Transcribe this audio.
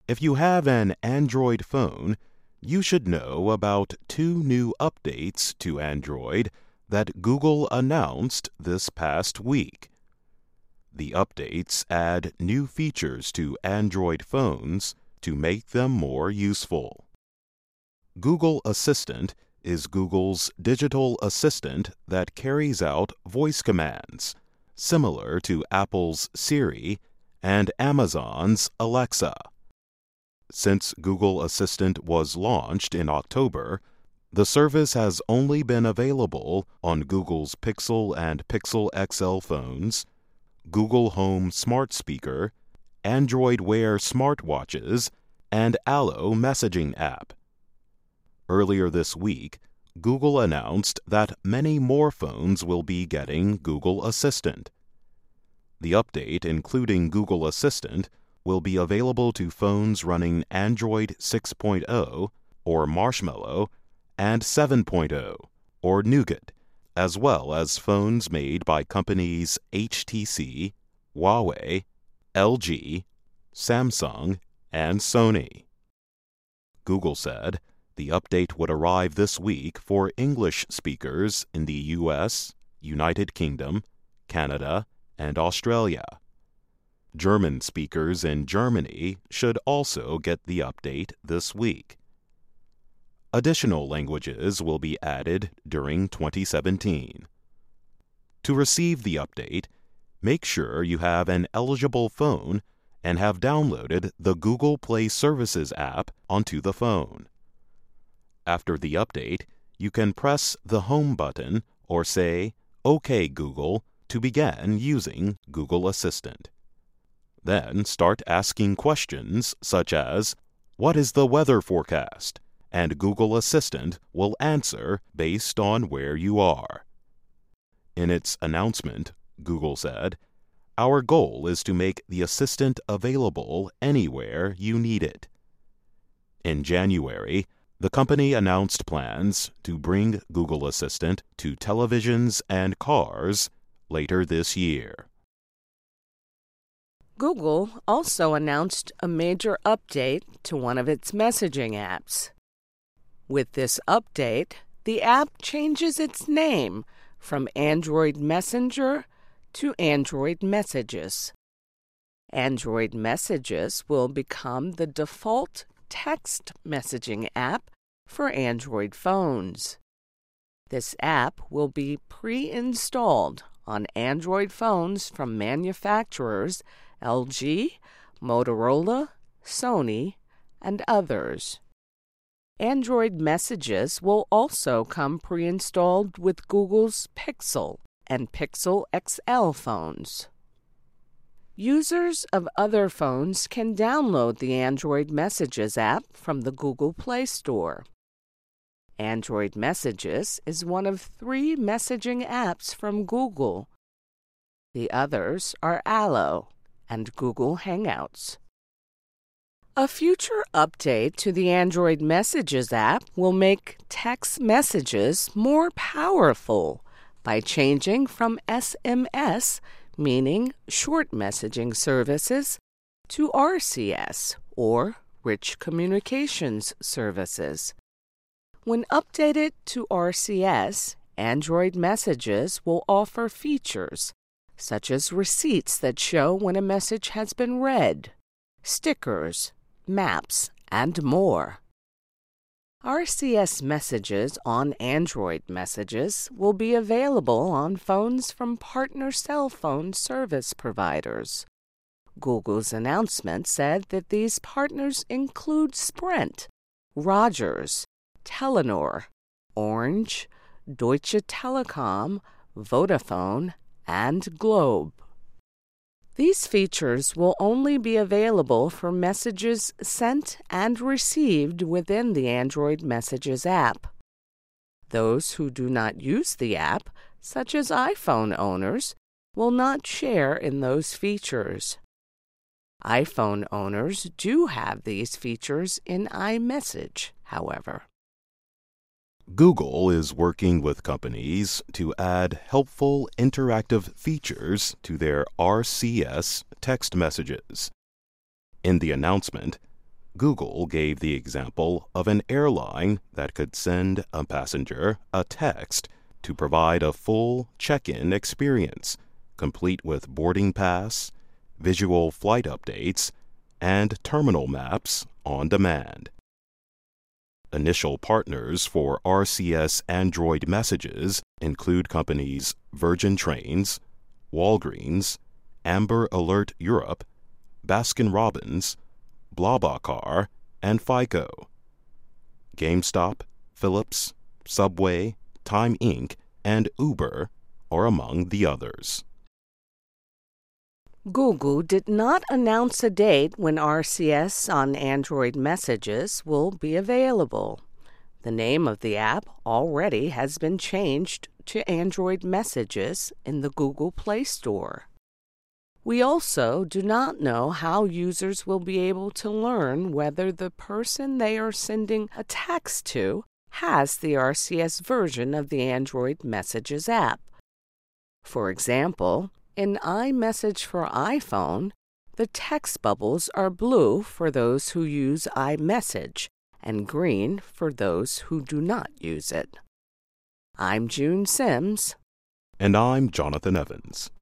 If you have an Android phone, you should know about 2 new updates to Android that Google announced this past week. The updates add new features to Android phones to make them more useful. Google Assistant is Google's digital assistant that carries out voice commands, similar to Apple's Siri and Amazon's Alexa. Since Google Assistant was launched in October, the service has only been available on Google's Pixel and Pixel XL phones, Google Home smart speaker, Android Wear smartwatches, and Allo messaging app. Earlier this week, Google announced that many more phones will be getting Google Assistant. The update, including Google Assistant, will be available to phones running Android 6.0 or Marshmallow and 7.0 or Nougat, as well as phones made by companies HTC, Huawei, LG, Samsung, and Sony. Google said the update would arrive this week for English speakers in the US, United Kingdom, Canada, and Australia. German speakers in Germany should also get the update this week. Additional languages will be added during 2017. To receive the update, make sure you have an eligible phone and have downloaded the Google Play Services app onto the phone. After the update, you can press the Home button or say, "OK Google," to begin using Google Assistant. Then start asking questions such as, "What is the weather forecast?" and Google Assistant will answer based on where you are. In its announcement, Google said, "Our goal is to make the Assistant available anywhere you need it." In January, the company announced plans to bring Google Assistant to televisions and cars later this year. Google also announced a major update to one of its messaging apps. With this update, the app changes its name from Android Messenger to Android Messages. Android Messages will become the default text messaging app for Android phones. This app will be pre-installed on Android phones from manufacturers LG, Motorola, Sony, and others. Android Messages will also come pre-installed with Google's Pixel and Pixel XL phones. Users of other phones can download the Android Messages app from the Google Play Store. Android Messages is one of 3 messaging apps from Google. The others are Allo and Google Hangouts. A future update to the Android Messages app will make text messages more powerful by changing from SMS, meaning short messaging services, to RCS, or Rich Communications Services. When updated to RCS, Android Messages will offer features such as receipts that show when a message has been read, stickers, maps, and more. RCS messages on Android Messages will be available on phones from partner cell phone service providers. Google's announcement said that these partners include Sprint, Rogers, Telenor, Orange, Deutsche Telekom, Vodafone, and Globe. These features will only be available for messages sent and received within the Android Messages app. Those who do not use the app, such as iPhone owners, will not share in those features. iPhone owners do have these features in iMessage, however. Google is working with companies to add helpful interactive features to their RCS text messages. In the announcement, Google gave the example of an airline that could send a passenger a text to provide a full check-in experience, complete with boarding pass, visual flight updates, and terminal maps on demand. Initial partners for RCS Android messages include companies Virgin Trains, Walgreens, Amber Alert Europe, Baskin-Robbins, BlaBlaCar, and FICO. GameStop, Philips, Subway, Time Inc., and Uber are among the others. Google did not announce a date when RCS on Android messages will be available. The name of the app already has been changed to Android Messages in the Google Play Store. We also do not know how users will be able to learn whether the person they are sending a text to has the RCS version of the Android Messages app. For example, in iMessage for iPhone, the text bubbles are blue for those who use iMessage and green for those who do not use it. I'm June Sims. And I'm Jonathan Evans.